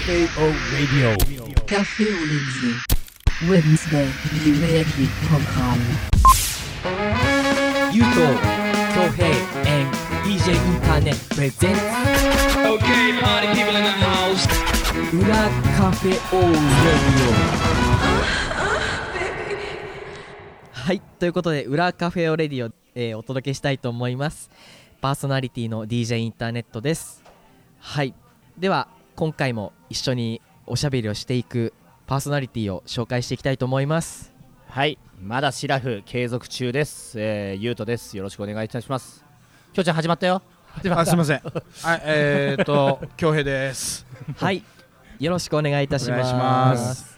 FAO Radio Café Olivier Wednesday Liberty Program ゆうと恭平 and DJ インターネットプレゼンツ Okay, party people in the house. 裏カフェオーレディオ。はい、ということで裏カフェオレディオ、お届けしたいと思います。パーソナリティの DJ インターネットです。はい、では今回も一緒におしゃべりをしていくパーソナリティを紹介していきたいと思います。 はい、まだシラフ継続中です。ゆうとです。よろしくお願いいたします。きょうちゃん始まったよ。始まった。 すみません。恭平です。 はい、よろしくお願いいたします。 お願いします。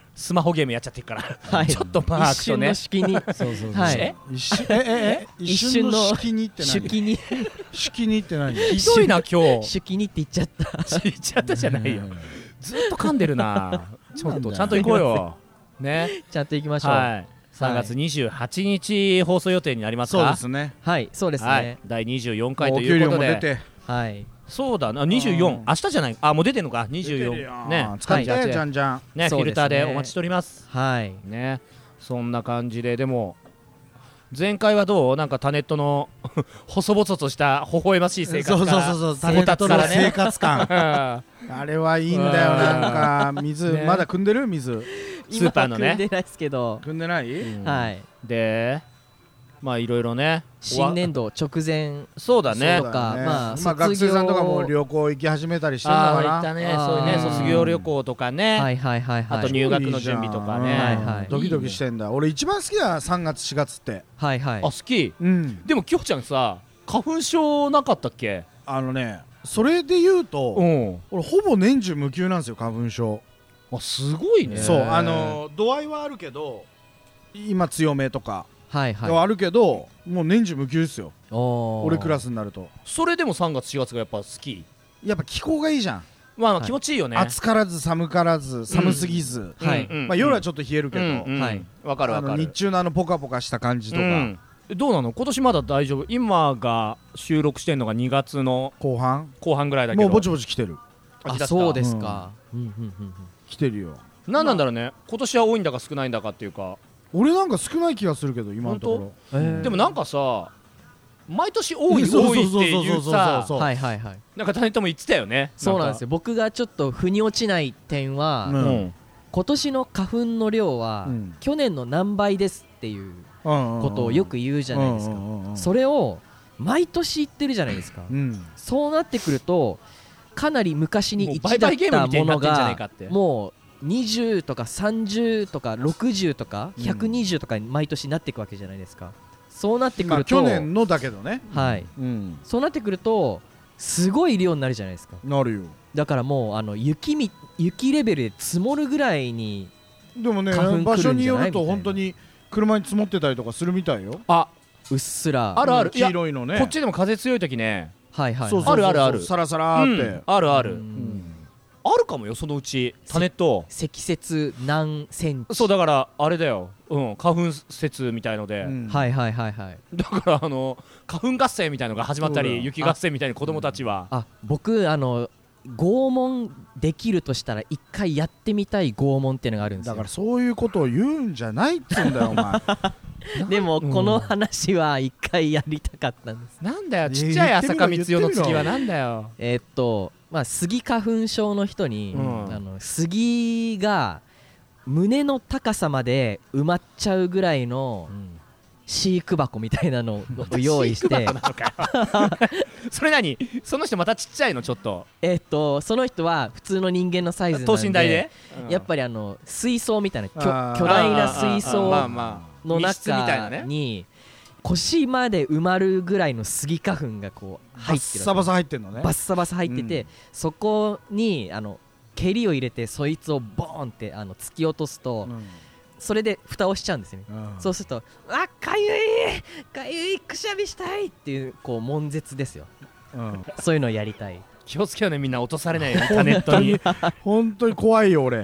スマホゲームやっちゃってるから、 はい、 ちょっとマークとね、 一瞬の隙にそうそうそう、 はい、 一瞬の隙にって何？隙にって何？ ひどいな今日。 隙にって言っちゃった。 言っちゃったじゃないよ。ずっと噛んでるな。ちょっとちゃんと行こうよ。ね。 ちゃんと行きましょう。 はい。3月28日放送予定になりますか？ そうですね。 はい、そうですね。 はい、第24回ということで。 はい。 そうだな、24、明日じゃない、あ、もう出てんのか、24ね、 使ってじゃんじゃんね、フィルターでお待ちしております。 はいね、そんな感じで。でも前回はどう？なんかタネットの細々とした微笑ましい生活から、 そうタネットの生活感あれはいいんだよ。なんか水まだ汲んでる？水スーパーのね、 汲んでないですけど。 汲んでない？ はい。 でまあいろいろね、 新年度直前そうだねとか、まあ学生さんとかも旅行行き始めたりしてるのかな。 ああ、行ったね。そういうね、卒業旅行とかね、 はいはいはいはい、 あと入学の準備とかね、 はいはい、 ドキドキしてんだ。俺一番好きだ、3月4月って。 はいはい。 あ、好き。でもきょうちゃんさ、花粉症なかったっけ？ それで言うと、俺ほぼ年中無休なんですよ、花粉症。 あ、すごいね。 そう、度合いはあるけど、今強めとかはいはい、 あるけど、もう年中無休ですよ、 俺クラスになると。 それでも3月4月がやっぱ好き？ やっぱ気候がいいじゃん。 まあ気持ちいいよね。 暑からず寒からず、寒すぎず、まあ夜はちょっと冷えるけど、 はい、わかるわかる。 日中のポカポカした感じとか。 どうなの？今年まだ大丈夫？今が収録してんのが2月の後半ぐらいだけど、 もうぼちぼち来てる。 あ、そうですか。 来てるよ。 何なんだろうね、今年は多いんだか少ないんだかっていうか。 俺なんか少ない気がするけど、今のところ。 でもなんかさ、毎年多い多いっていうさ、 はいはいはい、 なんかタネットも言ってたよね。 そうなんですよ。僕がちょっと腑に落ちない点は、今年の花粉の量は去年の何倍ですっていうことをよく言うじゃないですか。それを毎年言ってるじゃないですか。そうなってくるとかなり昔に1だったものがもう20とか30とか60とか120とかに毎年なっていくわけじゃないですか。そうなってくると、 去年のだけどね、 はい、そうなってくるとすごい量になるじゃないですか。 なるよ。 だからもう雪レベルで積もるぐらいに。 でもね、場所によると本当に車に積もってたりとかするみたいよ。 あ、 うっすらあるある。 黄色いのね。 こっちでも風強い時ね、 はいはい、 あるあるある、 サラサラって、 あるある、あるかもよ、そのうち。タネット積雪何センチ。 そうだからあれだよ、花粉節みたいので、 はいはいはいはい。 だから花粉合戦みたいのが始まったり、雪合戦みたいに子供たちは。 僕拷問できるとしたら一回やってみたい拷問っていうのがあるんですよ。 だからそういうことを言うんじゃないっつうんだよお前でもこの話は一回やりたかったんです。 なんだよ、ちっちゃい浅香光代の次はなんだよ。 まあスギ花粉症の人に、杉が胸の高さまで埋まっちゃうぐらいの飼育箱みたいなのを用意してそれ何？その人またちっちゃいの？ちょっとその人は普通の人間のサイズなんで、 等身大で、 やっぱり水槽みたいな巨大な水槽の中に腰まで埋まるぐらいのスギ花粉がこう入ってる。 バッサバサ入ってんのね。 バッサバサ入ってて、そこに蹴りを入れてそいつをボーンって突き落とすと、それで蓋をしちゃうんですよね。そうするとかゆいくしゃみしたいっていう悶絶ですよ。そういうのをやりたい。 気をつけようね、みんな落とされないようにタネットに。 本当に怖いよ俺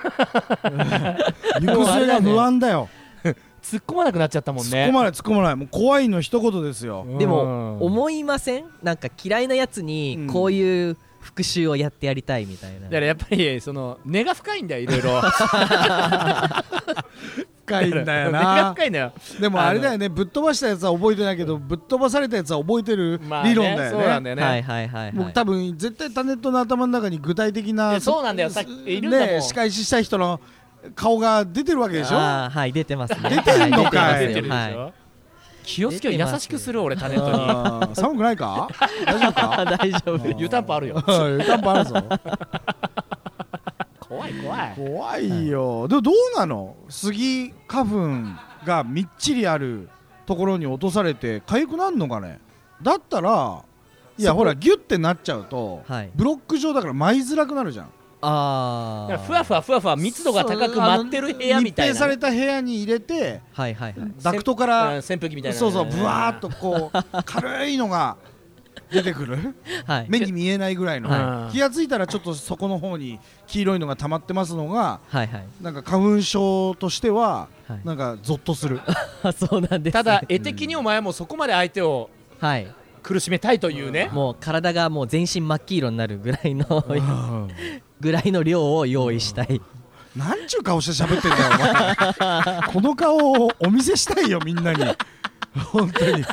行く末が不安だよ。 突っ込まなくなっちゃったもんね。 突っ込まないもう怖いの一言ですよ。 でも思いません？なんか嫌いなやつにこういう復讐をやってやりたいみたいな。 だからやっぱりその根が深いんだよ、いろいろ深いんだよ根がな。 深いんだよ。 でもあれだよね、ぶっ飛ばしたやつは覚えてないけどぶっ飛ばされたやつは覚えてるまあね理論だよね。 そうなんだよね、 はいはいはいはい。 もう多分絶対タネットの頭の中に具体的なそうなんだよ、さっきいるんだもん、 ね仕返しした人の顔が出てるわけでしょ。 あーはい出てますね。 出てんのかいはい出てるでしょ、 はい気をつけよう、優しくする俺タネットにあー寒くないか大丈夫か大丈夫。 湯たんぽあるよ湯たんぽあるぞ。 怖い怖い。 怖いよ。でもどうなの、スギ花粉がみっちりあるところに落とされて痒くなるのかね。だったらいやほらギュッてなっちゃうと、 はいブロック状だから舞いづらくなるじゃん。 ああ。 だからふわふわふわふわ密度が高く舞ってる部屋みたいな、 密閉された部屋に入れてはいはいはい。 ダクトから扇風機みたいな、 そうそうブワーっとこう軽いのが出てくるはい。 目に見えないぐらいの、 はい気がついたらちょっとそこの方に黄色いのが溜まってますのがはいはい。 なんか花粉症としてははいなんかゾッとする。 あそうなんですね。 ただ絵的にお前はもうそこまで相手をはい。 苦しめたいというね、 もう体がもう全身真っ黄色になるぐらいのぐらいの量を用意したい。 なんちゅう顔して喋ってんだよお前。この顔をお見せしたいよみんなに。本当に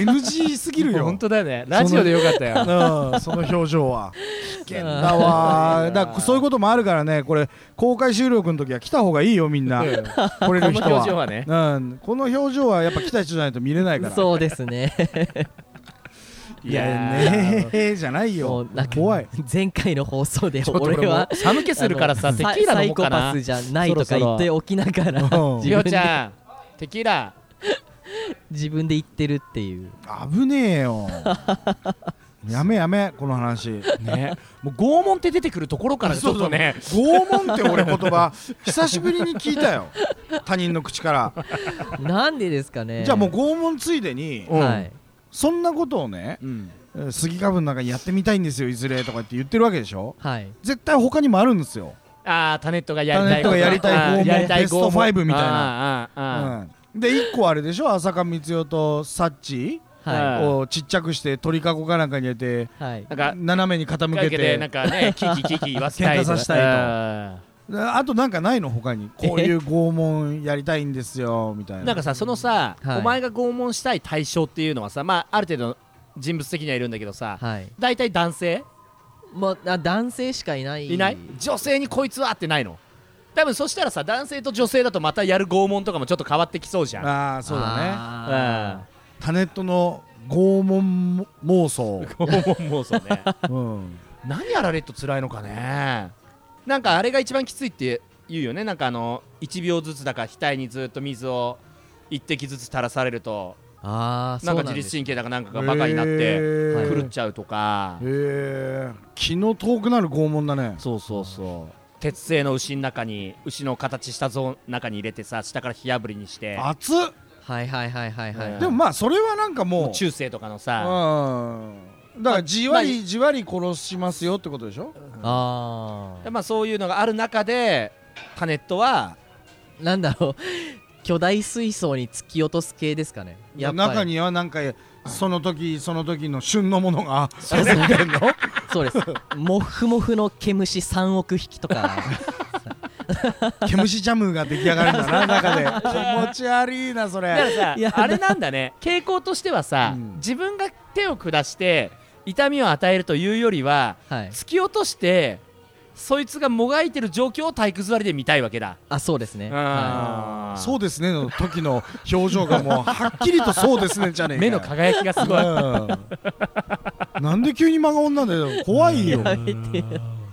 NG すぎるよ。 本当だよね、ラジオでよかったようん、その表情は危険だわ。だからそういうこともあるからね、これ公開収録の時は来た方がいいよみんな。来れる人この表情は。 はね、 うん、この表情はやっぱ来た人じゃないと見れないから。 そうですね。 いやねえじゃないもようなんか怖い。 前回の放送でちょっと俺は寒気するからさ、 あのテキーラサイコ飲もうかな。 パスじゃないとか言っておきながらうんりょう自分でちゃんテキーラ自分で言ってるっていう。 危ねえよ。やめやめこの話。 ね、もう拷問って出てくるところからちょっとね、 拷問って俺言葉久しぶりに聞いたよ。他人の口から。 なんでですかね。 じゃあもう拷問ついでにうんはい。 そんなことをね、 うんスギ花粉の中にやってみたいんですよいずれとかって言ってるわけでしょ。 はい。 絶対他にもあるんですよ。 ああタネットがやりたいタネットがやりたい拷問やりたいベスト拷問 5みたいな。 なうん、で1個あれでしょ、浅香光代とサッチはをちっちゃくして鳥かごかなんかに入れてい。はい。 なんか斜めに傾けでなんて、 かねキキキキ言わせたい喧嘩させたいととあとなんかないの他にこういう拷問やりたいんですよみたいな。 なんかさそのさ、 はいお前が拷問したい対象っていうのはさ、まあある程度人物的にはいるんだけどさ、 はい。 大体男性もう男性しかいない。 いない女性にこいつはってないの。多分そしたらさ男性と女性だとまたやる拷問とかもちょっと変わってきそうじゃん。 ああそうだね。 あタネットの拷問妄想。 拷問妄想ねうん何やられっと辛いのかね。なんかあれが一番きついって言うよね。なんか1秒ずつだから額にずっと水を1滴ずつ垂らされるとーあー。 なんかそうです自律神経だかなんかがバカになってへ狂っちゃうとか、 気の遠くなる拷問だね。 そうそうそう鉄製の牛の中に牛の形した像中に入れてさ下から火あぶりにして熱っ。 はいはいはいはいはい。 でもまあそれはなんかもう中世とかのさ、 だからじわりじわり殺しますよってことでしょ。 あでまあそういうのがある中でタネットはあ。なんだろう。巨大水槽に突き落とす系ですかね。やっぱり中にはなんかその時その時の旬のものがそうそう入ってんの。 そうです。もふもふの毛虫3億匹とか。 毛虫ジャムが出来上がるんだな中で。気持ち悪いなそだかられ。 さいやあれなんだね傾向としてはさ、 うん自分が手を下して痛みを与えるというよりははい。 突き落としてそいつがもがいてる状況を体育座りで見たいわけだ。 あ、そうですね。はそうですねの時の表情がもうはっきりとそうですねじゃねえか。 目の輝きがすごい。 うんなんで急に真顔なんだよ。怖いよ。 やめてよ。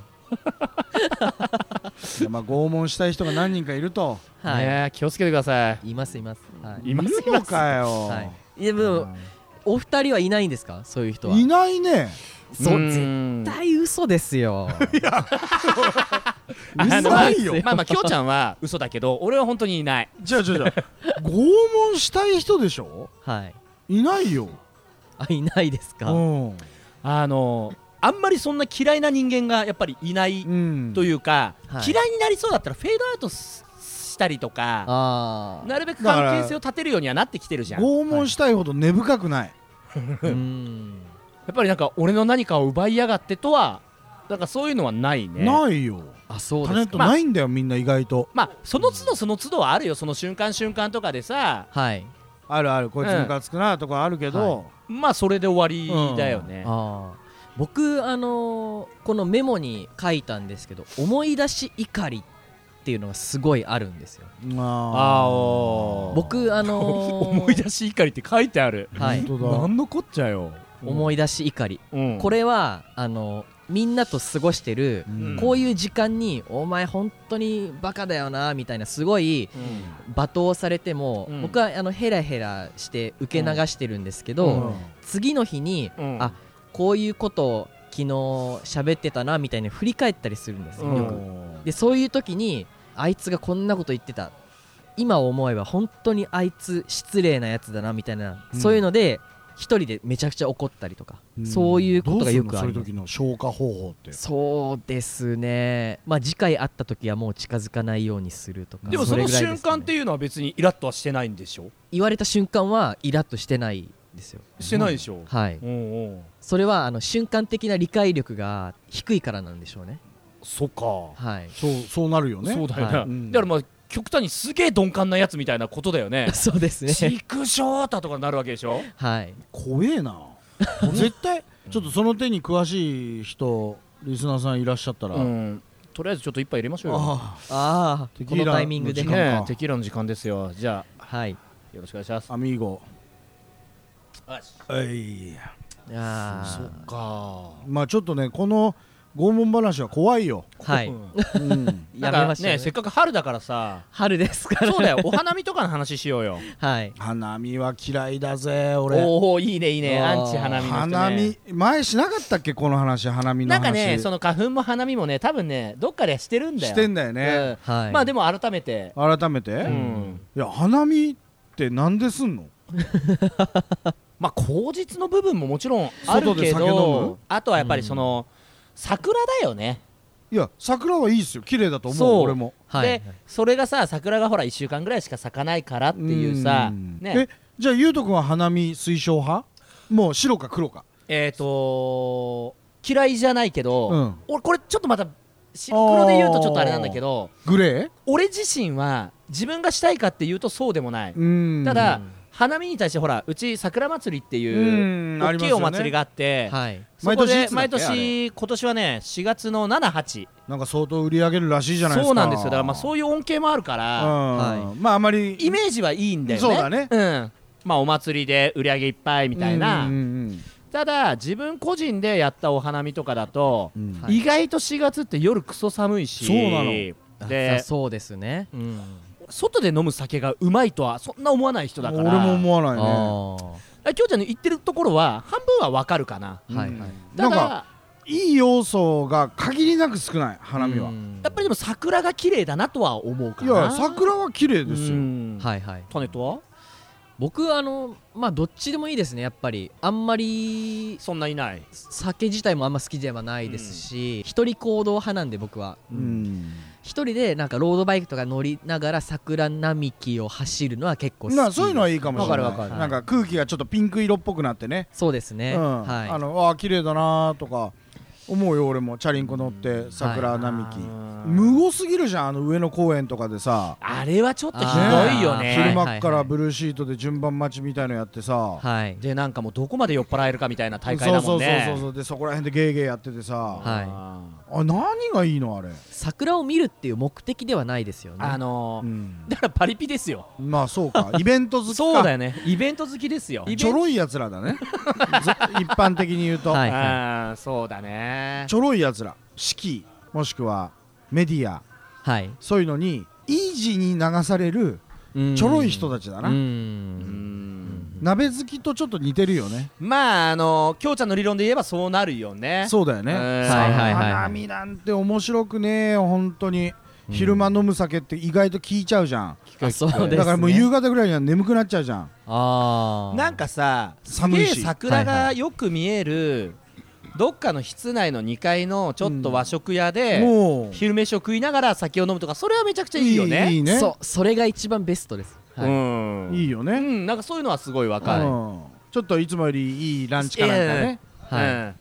まあ拷問したい人が何人かいると。 はい。 ねえ気をつけてください。 いますいます。はい。 いまするのかよ。 はい。でもお二人はいないんですか、そういう人は。 いないね。 そうー絶ん対嘘ですよ。 うざいよ。 まあまあきょうちゃんは嘘だけど俺は本当にいない。 じゃあ拷問したい人でしょ。 はい。 いないよ。 あ、いないですか。 うんあんまりそんな嫌いな人間がやっぱりいないうんというか、 はい嫌いになりそうだったらフェードアウトしたりとかああ。 なるべく関係性を立てるようにはなってきてるじゃん。や拷問したいほど根深くない。 うん。 っぱりなんか俺の何かを奪いやがってとはだからそういうのはないね。 ないよ。 そうですか。 タネットないんだよ、みんな意外と。 まあその都度その都度はあるよ、その瞬間瞬間とかでさ、 はいあるある、こいつムカつくなとかあるけど、 まあそれで終わりだよね。 僕このメモに書いたんですけど、思い出し怒りっていうのがすごいあるんですよ。僕思い出し怒りって書いてある。 はい、 何のこっちゃよ。 思い出し怒り、これはみんなと過ごしてる、こういう時間にお前本当にバカだよなみたいなすごい罵倒されても、僕はヘラヘラして受け流してるんですけど、次の日に、あ、こういうことを昨日喋ってたなみたいに振り返ったりするんですよ、よく。でそういう時にあいつがこんなこと言ってた、今思えば本当にあいつ失礼なやつだなみたいな、そういうので一人でめちゃくちゃ怒ったりとか、そういうことがよくある。 そういう時の消化方法って。 そうですね、まあ次回会った時はもう近づかないようにするとか。 でもその瞬間っていうのは別にイラッとはしてないんでしょ。 言われた瞬間はイラッとしてないですよ。 してないでしょ。 はい。それは瞬間的な理解力が低いからなんでしょうね。 そっか。 はい。 そうなるよね。 そうだよね。だからまあ極端にすげえ鈍感なやつみたいなことだよね。 そうですね。 チクショータとかなるわけでしょ。 はい。 怖えな。絶対ちょっとその手に詳しい人リスナーさんいらっしゃったら、 とりあえずちょっと一杯入れましょうよ。 このタイミングでね、テキーラの時間ですよ。じゃあ、はい、 よろしくお願いします。 アミーゴ。 いや、 そっか。 まあちょっとね、この拷問話は怖いよ。 はい。 やめましょうね。せっかく春だからさ。 春ですから。 そうだよ。お花見とかの話しようよ。 はい。 花見は嫌いだぜ、俺。 おお、いいねいいね。アンチ花見の人ね。 花見前しなかったっけ、この話、花見の話。 なんかね、その花粉も花見もね、多分ね、どっかでしてるんだよ。 してんだよね。 はい。 まあでも改めて。 いや、花見ってなんですんの？ まあ口実の部分ももちろんあるけど、あとはやっぱりその桜だよね。 いや、桜はいいっすよ、綺麗だと思う、俺も。 でそれがさ、桜がほら1週間ぐらいしか咲かないからっていうさね。 じゃあゆうとくんは花見推奨派？もう白か黒か。 嫌いじゃないけど、俺これちょっとまた黒で言うとちょっとあれなんだけど、 グレー？ 俺自身は自分がしたいかっていうとそうでもない。ただ花見に対してほら、うち桜祭りっていう大きいお祭りがあって、そこで毎年、今年はね4月の7、8 なんか相当売り上げるらしいじゃないですか。 そうなんですよ。だからまあそういう恩恵もあるから、 まああまりイメージはいいんだよね。 そうだね。 まあお祭りで売り上げいっぱいみたいな。ただ自分個人でやったお花見とかだと、意外と4月って夜クソ寒いし。 そうなの。 で、そうですね。 外で飲む酒がうまいとはそんな思わない人だから。 俺も思わないね。 きょうちゃんの言ってるところは半分はわかるかな。 なんかいい要素が限りなく少ない、花見は。 やっぱりでも桜が綺麗だなとは思うかな。 いや、桜は綺麗ですよ。 はいはい。 タネットは僕まあどっちでもいいですね。やっぱりあんまりそんないない、 酒自体もあんま好きではないですし、一人行動派なんで僕は。一人でなんかロードバイクとか乗りながら桜並木を走るのは結構好き。 そういうのはいいかもしれない。 わかる。 なんか空気がちょっとピンク色っぽくなってね。 そうですね。 はい。綺麗だなとか思うよ。俺もチャリンコ乗って桜並木。無謀すぎるじゃん、上野公園とかでさ。 あれはちょっとひどいよね。 昼間っからブルーシートで順番待ちみたいのやってさ。 でなんかもうどこまで酔っ払えるかみたいな大会だもんね。 そうでそこら辺でゲーゲーやっててさ。何がいいのあれ。 桜を見るっていう目的ではないですよね。 だからパリピですよ。 まあそうか、イベント好きか。 そうだよね、イベント好きですよ。 ちょろいやつらだね。一般的に言うと。 そうだね。 ちょろいやつら、式もしくはメディア、そういうのにイージーに流されるちょろい人たちだな。鍋好きとちょっと似てるよね。 まあきょうちゃんの理論で言えばそうなるよね。 そうだよね。花見なんて面白くねえよ本当に。昼間飲む酒って意外と効いちゃうじゃん。だからもう夕方ぐらいには眠くなっちゃうじゃん。 なんかさ、すげえ桜がよく見えるどっかの室内の2階のちょっと和食屋で昼飯を食いながら酒を飲むとか、それはめちゃくちゃいいよね。 いいね。 それが一番ベストです。 いいよね。 なんかそういうのはすごいわかる。 ちょっといつもよりいいランチかなんかね。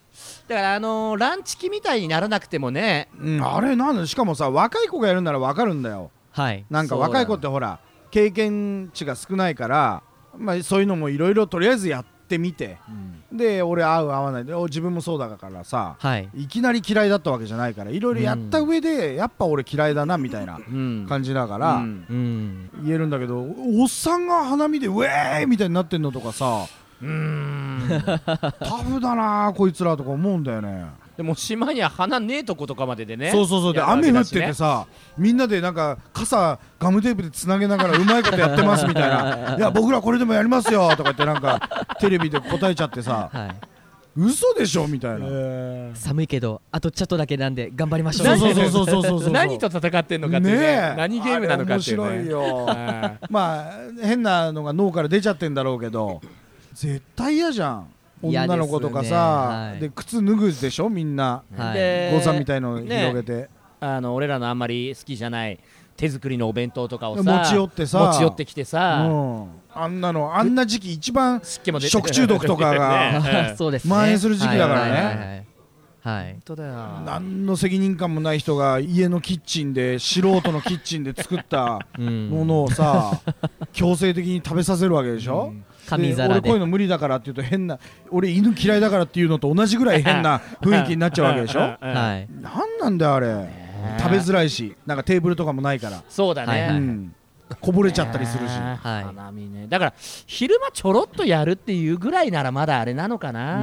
だからランチ期みたいにならなくてもね、 あれなんだ、しかもさ若い子がやるなら分かるんだよ。なんか若い子ってほら経験値が少ないから、そういうのもいろいろとりあえずやってみて、で俺合う合わないで自分もそうだからさ、いきなり嫌いだったわけじゃないからいろいろやった上で、やっぱ俺嫌いだなみたいな感じだから、言えるんだけど、おっさんが花見でウェーイみたいになってんのとかさ、タフだなこいつらとか思うんだよね。 でも島には花ねえとことかまででね。 そうで雨降っててさ、みんなでなんか傘ガムテープでつなげながらうまいことやってますみたいないや僕らこれでもやりますよとか言ってなんかテレビで答えちゃってさ、嘘でしょみたいな。 寒いけどあとちょっとだけなんで頑張りましょう。 そう何と戦ってんのかってね、何ゲームなのかっていうね。 面白いよ変なのが脳から出ちゃってんだろうけど絶対嫌じゃん。女の子とかさ、で靴脱ぐでしょみんな、ゴザみたいの広げて、 俺らのあんまり好きじゃない手作りのお弁当とかをさ持ち寄ってきてさ、 あんな時期一番食中毒とかが蔓延する時期だからね。本当だよ。何の責任感もない人が家のキッチンで素人のキッチンで作ったものをさ強制的に食べさせるわけでしょ。俺こういうの無理だからって言うと変な、俺犬嫌いだからっていうのと同じぐらい変な雰囲気になっちゃうわけでしょ。なんなんだよあれ、食べづらいしなんかテーブルとかもないから。 そうだね、 こぼれちゃったりするし、 花見ね。だから昼間ちょろっとやるっていうぐらいならまだあれなのかな。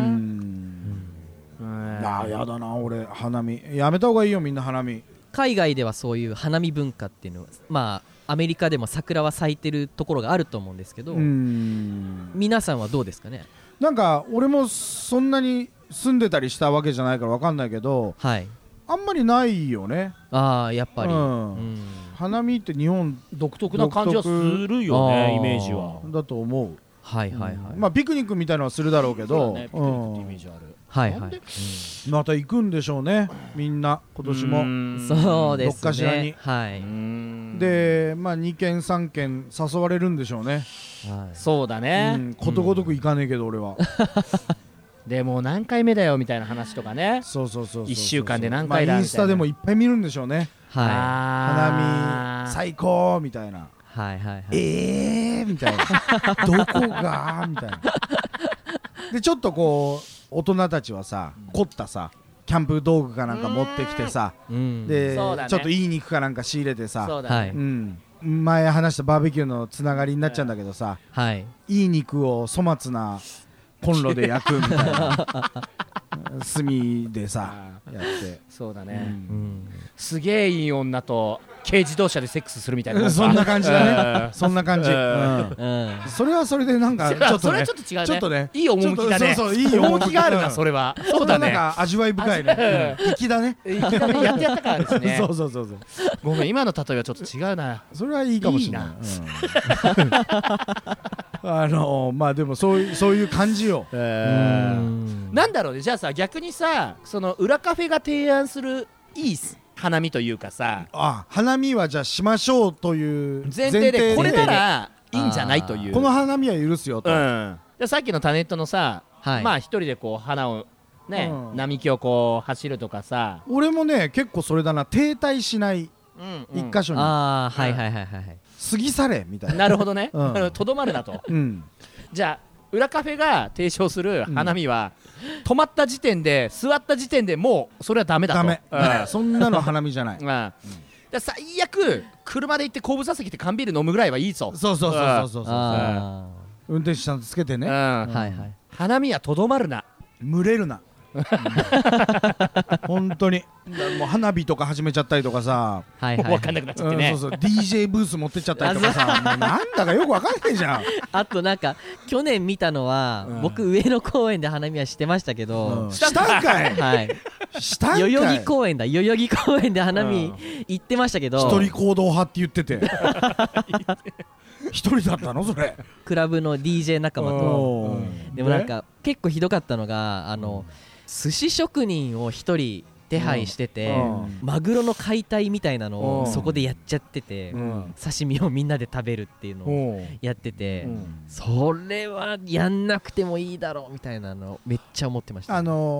やだな俺花見やめた方がいいよみんな。花見海外ではそういう花見文化っていうのはアメリカでも桜は咲いてるところがあると思うんですけど、皆さんはどうですかね。 なんか俺もそんなに住んでたりしたわけじゃないから分かんないけど、あんまりないよね。 やっぱり、 花見って日本独特な感じはするよね、イメージは。 だと思う。 まあピクニックみたいなのはするだろうけど、 ピクニックってイメージある。 また行くんでしょうねみんな今年も。 そうですね、 どっかしらに。で2軒3軒誘われるんでしょうね。 そうだね、 ことごとく行かねえけど俺はでも何回目だよみたいな話とかね。1週間で何回だみたいな。 インスタでもいっぱい見るんでしょうね。花見最高みたいな。みたいなどこがみたいな。でちょっとこう大人たちはさ凝ったさキャンプ道具かなんか持ってきてさ、でちょっといい肉かなんか仕入れてさ、前話したバーベキューのつながりになっちゃうんだけどさ、いい肉を粗末なコンロで焼くみたいな炭でさやって。 そうだね、すげえいい女と軽自動車でセックスするみたいな。 そんな感じだねそんな感じ。それはそれでなんかちょっとね、 ちょっとねいい趣だね。いい趣があるなそれは。そうだね、なんか味わい深いね。粋だね。 やってやったからですね。 そうごめん今の例えはちょっと違うな。 それはいいかもしれない。でもそういう感じよ。 なんだろうね。じゃあさ逆にさその裏カフェが提案するいい花見というかさ、 花見はじゃあしましょうという前提でこれならいいんじゃないという。 この花見は許すよと。 さっきのタネットのさ、一人でこう花をね並木をこう走るとかさ。俺もね結構それだな。停滞しない一箇所に過ぎ去れみたいな。 なるほどね。とどまるなと。じゃあ裏カフェが提唱する花見は、止まった時点で座った時点でもうそれはダメだと。 そんなの花見じゃない。 最悪車で行って後部座席で缶ビール飲むぐらいはいいぞ。 そう運転手さんつけてね。 花見はとどまるな、 群れるな。本当にもう花火とか始めちゃったりとかさ、 分かんなくなっちゃってね。 DJ ブース持ってっちゃったりとかさ、もうなんだかよく分かんないじゃん。 あとなんか去年見たのは、僕上野公園で花見はしてましたけど、 したんかい。 代々木公園で花見行ってましたけど、 一人行動派って言ってて一人だったのそれ。 クラブの DJ 仲間と。でもなんか結構ひどかったのが寿司職人を一人手配してて、マグロの解体みたいなのをそこでやっちゃってて、刺身をみんなで食べるっていうのをやってて、それはやんなくてもいいだろうみたいなのめっちゃ思ってました。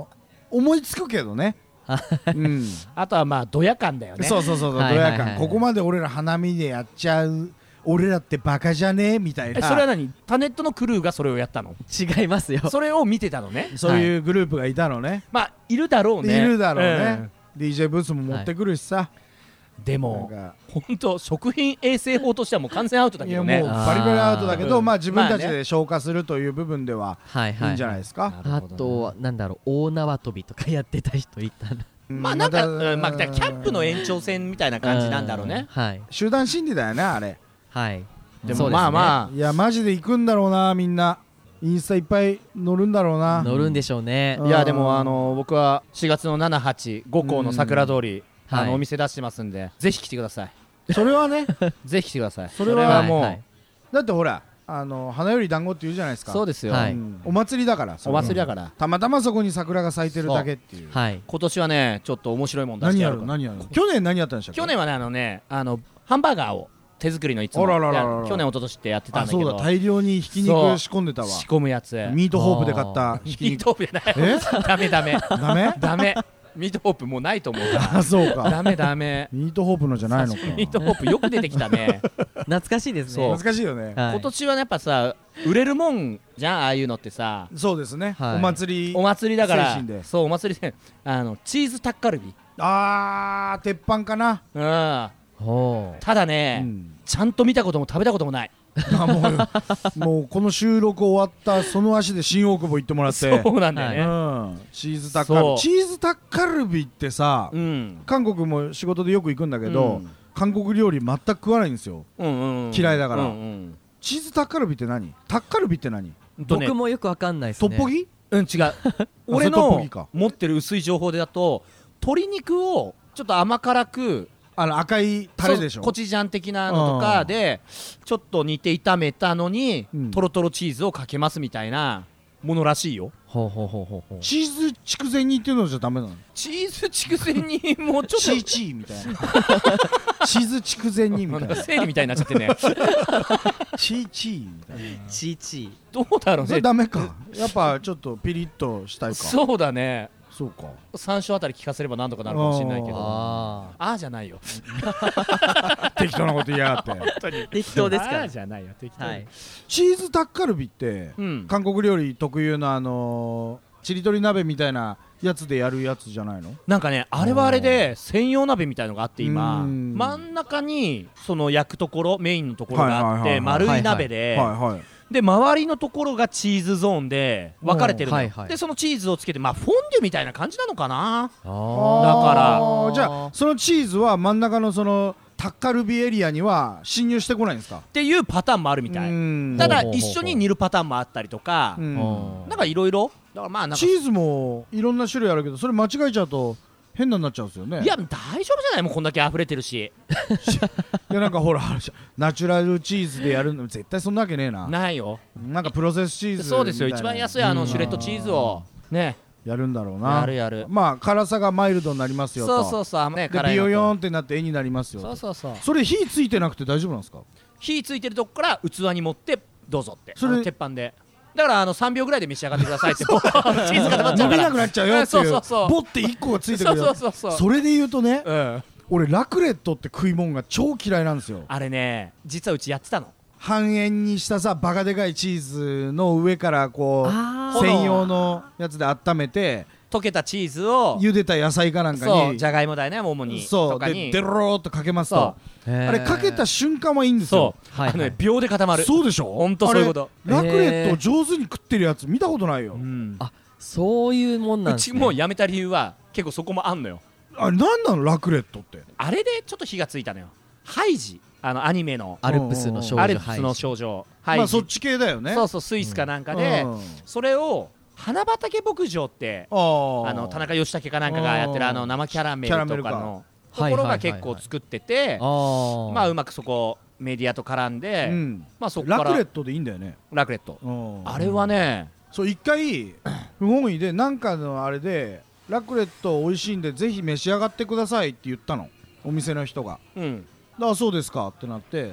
思いつくけどねあとはまあドヤ感だよね。 そうドヤ感。ここまで俺ら花見でやっちゃう俺らってバカじゃねえみたいな。 それは何、タネットのクルーがそれをやったの？ 違いますよ。 それを見てたのね。 そういうグループがいたのね。 まあいるだろうね。 いるだろうね。DJ ブースも持ってくるしさ。 でも本当食品衛生法としてはもう完全アウトだけどね。 いやもうバリバリアウトだけど、まあ自分たちで消化するという部分ではいいんじゃないですか。 あとはなんだろう、大縄跳びとかやってた人いたな。 まあなんかキャンプの延長線みたいな感じなんだろうね。 集団心理だよねあれ。 でもまあいやマジで行くんだろうな、みんなインスタいっぱい乗るんだろうな。 乗るんでしょうね。 いやでも僕は4月の7、8、5校の桜通りお店出してますんで、ぜひ来てください。 それはねぜひ来てください。 それはもうだってほら花より団子って言うじゃないですか。 そうですよ。 お祭りだから。 お祭りだから。 たまたまそこに桜が咲いてるだけっていう。 今年はねちょっと面白いもん出してやるから。 何やる？去年何やったんでしたっけ？ 去年はねハンバーガーを手作りのいつも去年一昨年ってやってたんだけど。 そうだ、大量にひき肉仕込んでたわ。 仕込むやつ。 ミートホープで買ったひき肉。 ミートホープじゃない。ダメダメミートホープもうないと思うから。 そうか。 ダメミートホープのじゃないのか。 ミートホープよく出てきたね。 懐かしいですね。 懐かしいよね。 今年はやっぱさ売れるもんじゃん、ああいうのってさ。 そうですね。お祭りだから。そうお祭りでチーズタッカルビ。 鉄板かな。 ただねちゃんと見たことも食べたこともない。 もうこの収録終わったその足で新大久保行ってもらって。 そうなんだよね。 チーズタッカルビってさ、韓国も仕事でよく行くんだけど韓国料理全く食わないんですよ。嫌いだから。チーズタッカルビって何？タッカルビって何？ 僕もよくわかんないですね。 トッポギ？ 違う。俺の持ってる薄い情報でだと鶏肉をちょっと甘辛く赤いタレでしょ。 コチュジャン的なのとかでちょっと煮て炒めたのにトロトロチーズをかけますみたいなものらしいよ。 チーズ筑前煮っていうのじゃダメなの？ チーズ筑前煮もうちょっとチーチーみたいな。チーズ筑前煮みたいな。 生理みたいになっちゃってね。 チーチーみたいな。 チーチーどうだろうね。 ダメか。やっぱちょっとピリッとしたいか。 そうだね。 そうか。 山椒あたり聞かせればなんとかなるかもしれないけど。じゃないよ。 適当なこと言いやがって。 適当ですから。 じゃないよ。適当。 チーズタッカルビって韓国料理特有のちりとり鍋みたいなやつでやるやつじゃないの？ なんかねあれはあれで専用鍋みたいのがあって今真ん中にその焼くところメインのところがあって丸い鍋で。で周りのところがチーズゾーンで分かれてるの。でそのチーズをつけてフォンデュみたいな感じなのかな。だからじゃあそのチーズは真ん中のそのタッカルビエリアには侵入してこないんですかっていうパターンもあるみたい。ただ一緒に煮るパターンもあったりとかなんかいろいろ。だからチーズもいろんな種類あるけどそれ間違えちゃうと変なになっちゃうんですよね。 いや大丈夫じゃない？もうこんだけ溢れてるし。 いやなんかほらナチュラルチーズでやるの絶対そんなわけねえな。 ないよ。 なんかプロセスチーズそうですよ。一番安いシュレッドチーズをねやるんだろうな。 やる。 まあ辛さがマイルドになりますよと。 そうね。 でビヨヨンってなって絵になりますよ。それ火ついてなくて大丈夫なんですか？ 火ついてるとこから器に持ってどうぞって鉄板で。だから3秒ぐらいで召し上がってくださいってチーズ固まっちゃうから伸びなくなっちゃうよっていうボッて1個がついてくるよ。それで言うとね俺ラクレットって食い物が超嫌いなんですよ。 あれね実はうちやってたの。 半円にしたさバカでかいチーズの上からこう専用のやつで温めて溶けたチーズを茹でた野菜かなんかにじゃがいもだよね主にそうでデローっとかけますとあれかけた瞬間はいいんですよ。 秒で固まる。 そうでしょ。 ほんとそういうこと。 ラクレット上手に食ってるやつ見たことないよ。 そういうもんなんですね。 うちもやめた理由は結構そこもあんのよ。 あれ何なのラクレットって。 あれでちょっと火がついたのよ。ハイジアニメのアルプスの少女まあそっち系だよね。 そうスイスかなんかでそれを花畑牧場って田中義武かなんかがやってる生キャラメルとかのところが結構作っててまあうまくそこメディアと絡んでまあそこからラクレットでいいんだよね。 ラクレットあれはねそう一回不本意でなんかのあれでラクレット美味しいんでぜひ召し上がってくださいって言ったのお店の人が。だからそうですかってなって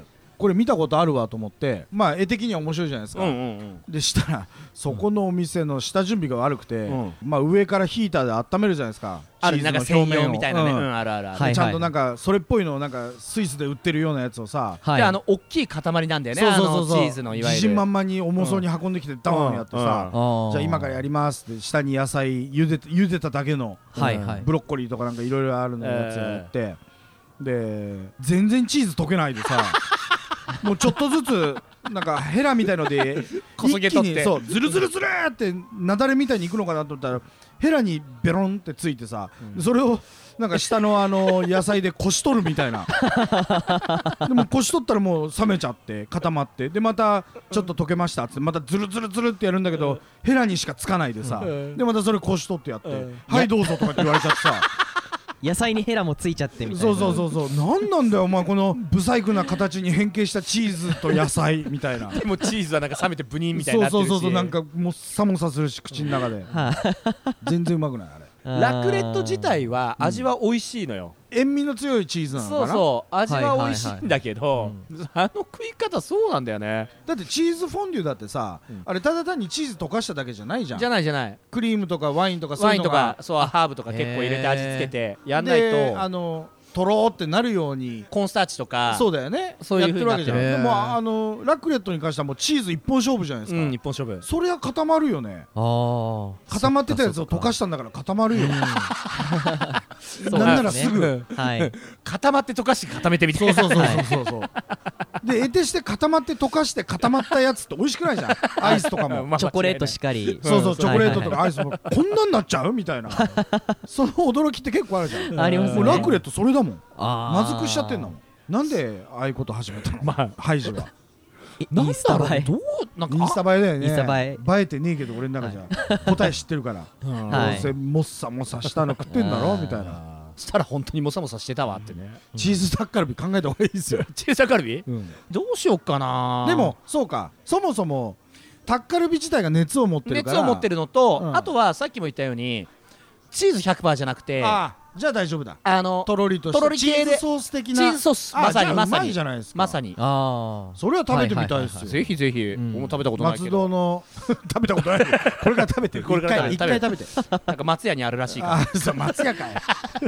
これ見たことあるわと思って、まあ絵的には面白いじゃないですか、でしたらそこのお店の下準備が悪くて、まあ上からヒーターで温めるじゃないですか、 あるなんか専用みたいなね、あるあるある、 ちゃんとなんかそれっぽいのをなんかスイスで売ってるようなやつをさ、 で大きい塊なんだよね、チーズのいわゆる自信満々に重そうに運んできてドーンやってさ、じゃあ今からやりますって下に野菜茹でただけのブロッコリーとかなんかいろいろあるのやつをやって、で全然チーズ溶けないでさもうちょっとずつなんかヘラみたいので一気にそうズルズルズルってなだれみたいにいくのかなと思ったらヘラにベロンってついてさ、それをなんか下の野菜でこし取るみたいなでもこし取ったらもう冷めちゃって固まって、でまたちょっと溶けましたってまたズルズルズルってやるんだけどヘラにしかつかないでさ、でまたそれこし取ってやってはいどうぞとかって言われちゃってさ野菜にヘラもついちゃってみたいな。 そうなんなんだよお前このブサイクな形に変形したチーズと野菜みたいなでもチーズはなんか冷めてブニンみたいになってるし、 そうなんかもっさもさするし口の中で全然うまくないあれ。 ラクレット自体は味は美味しいのよ、 塩味の強いチーズなのかな。 そう味は美味しいんだけど、食い方そうなんだよね。 だってチーズフォンデュだってさ、あれただ単にチーズ溶かしただけじゃないじゃん。 じゃないクリームとかワインとかそういうのがそうハーブとか結構入れて味付けてやんないととろーってなるようにコーンスターチとかそうだよね、 そういう風になってる。 でもラクレットに関してはもうチーズ一本勝負じゃないですか。 一本勝負。 そりゃ固まるよね。固まってたやつを溶かしたんだから固まるよ。なんならすぐ固まって溶かして固めてみたいな。 そうで得てして固まって溶かして固まったやつって美味しくないじゃん。アイスとかもチョコレートしかり、 チョコレートとかアイスもこんなんなっちゃうみたいなその驚きって結構あるじゃん。 ありますね。 ラクレットそれだもん。まずくしちゃってんだもん。なんでああいうこと始めたのハイジは。 インスタ映え。 インスタ映えだよね。インスタ映えてねえけど俺の中じゃ答え知ってるからどうせもっさもさしたの食ってんだろみたいな。 したら本当にもさもさしてたわってね。 チーズタッカルビ考えた方がいいですよ。 チーズタッカルビどうしよっかな。 でもそうか、そもそもタッカルビ自体が熱を持ってるから、 熱を持ってるのとあとはさっきも言ったようにチーズ 100% じゃなくて、 じゃあ大丈夫だ。 とろりとしたチーズソース的な。 チーズソースまさにうまいじゃないですか。 まさに。 それは食べてみたいですよ。 ぜひぜひ。僕も食べたことないけど。 松戸の食べたことない。これから食べて。 これから一回食べて。 なんか松屋にあるらしいから。 そう松屋かい。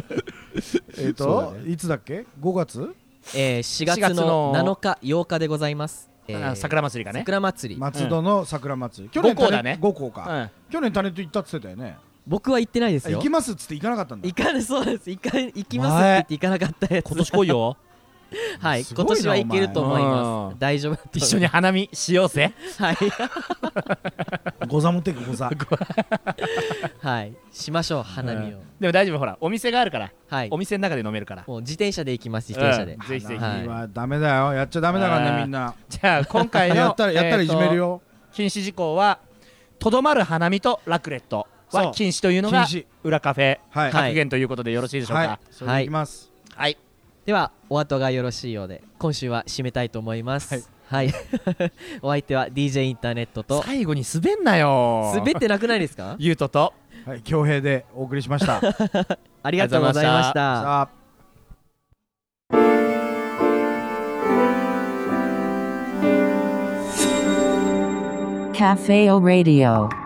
いつだっけ？5月 ？4月の7日8日でございます。 桜祭りがね。 桜祭り。 松戸の桜祭り。 去年 5校か。去年タネット行ったって言ってたよね。 僕は行ってないですよ。 行きますっつって行かなかったんだ。 そうです。行きますって言って行かなかったやつ。 今年来いよ。 はい、今年は行けると思います。大丈夫。 一緒に花見しようぜ。 はい。 ござ持ってくござ。 はい、しましょう花見を。 でも大丈夫、ほらお店があるから。 はい。 お店の中で飲めるから。 もう自転車で行きます。自転車で。 ぜひぜひ。 ダメだよ。やっちゃダメだからねみんな。 じゃあ今回のやったらいじめるよ。 禁止事項はとどまる花見とラクレットは禁止というのが裏カフェ格言ということでよろしいでしょうか。 はい。いきます。 はい。 ではお後がよろしいようで今週は締めたいと思います。はい。お相手は DJ インターネットと最後に滑んなよ。 滑ってなくないですか？ ゆうとと恭平でお送りしました。 ありがとうございました。 Café O Radio